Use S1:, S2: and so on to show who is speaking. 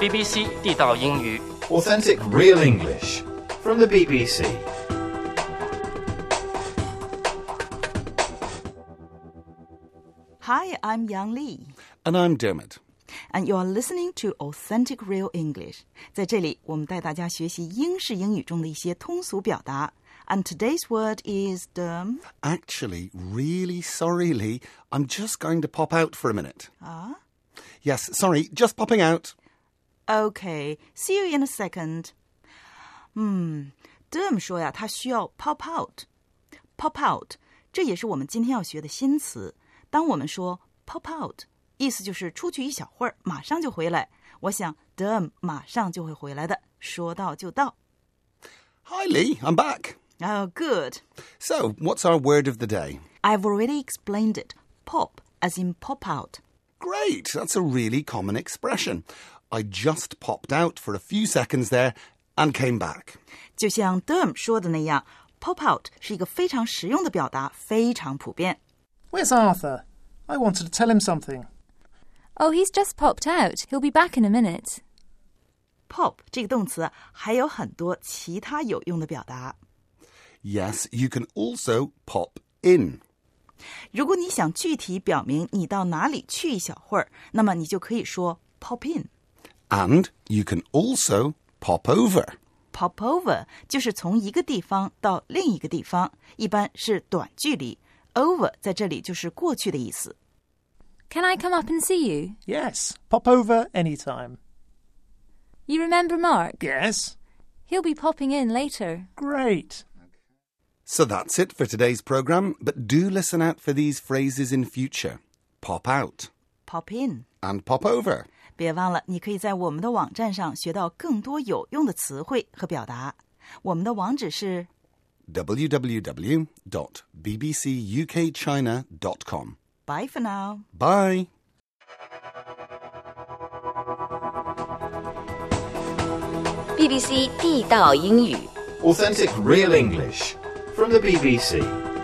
S1: BBC 地道英语
S2: Authentic real English from the BBC.
S3: Hi, I'm Yang Li.
S4: And I'm Dermot.
S3: And you're listening to Authentic Real English. 在这里，我们带大家学习英式英语中的一些通俗表达。And today's word is the...
S4: Actually, really sorry, Lee. I'm just going to pop out for a minute. Yes, sorry, just popping out.
S3: Okay, see you in a second. Derm 说呀，他需要 pop out. Pop out, 这也是我们今天要学的新词。当我们说 pop out, 意思就是出去一小会儿，马上就回来。我想 Derm 马上就会回来的，说到就到。
S4: Hi, Lee, I'm back.
S3: Oh, good.
S4: So, what's our word of the day?
S3: I've already explained it. Pop, as in pop out.
S4: Great, that's a really common expression. I just popped out for a few seconds there and came back.
S3: 就像 Derm 说的那样 pop out 是一个非常实用的表达，非常普遍。
S5: Where's Arthur? I wanted to tell him something.
S6: Oh, he's just popped out. He'll be back in a minute.
S3: Pop 这个动词还有很多其他有用的表达。
S4: Yes, you can also pop in.
S3: 如果你想具体表明你到哪里去一小会儿，那么你就可以说 pop in.
S4: And you can also pop over.
S3: Pop over 就是从一个地方到另一个地方，一般是短距离。Over 在这里就是过去的意思。
S6: Can I come up and see you?
S5: Yes, pop over anytime.
S6: You remember Mark?
S5: Yes.
S6: He'll be popping in later.
S5: Great.
S4: So that's it for today's programme, but do listen out for these phrases in future. Pop out.
S3: Pop in.
S4: And pop over.
S3: 别忘了，你可以在我们的网站上学到更多有用的词汇和表达。我们的网址是
S4: www.bbcukchina.com.
S3: Bye for now.
S4: Bye.
S7: BBC 地道英语
S2: Authentic real English from the BBC.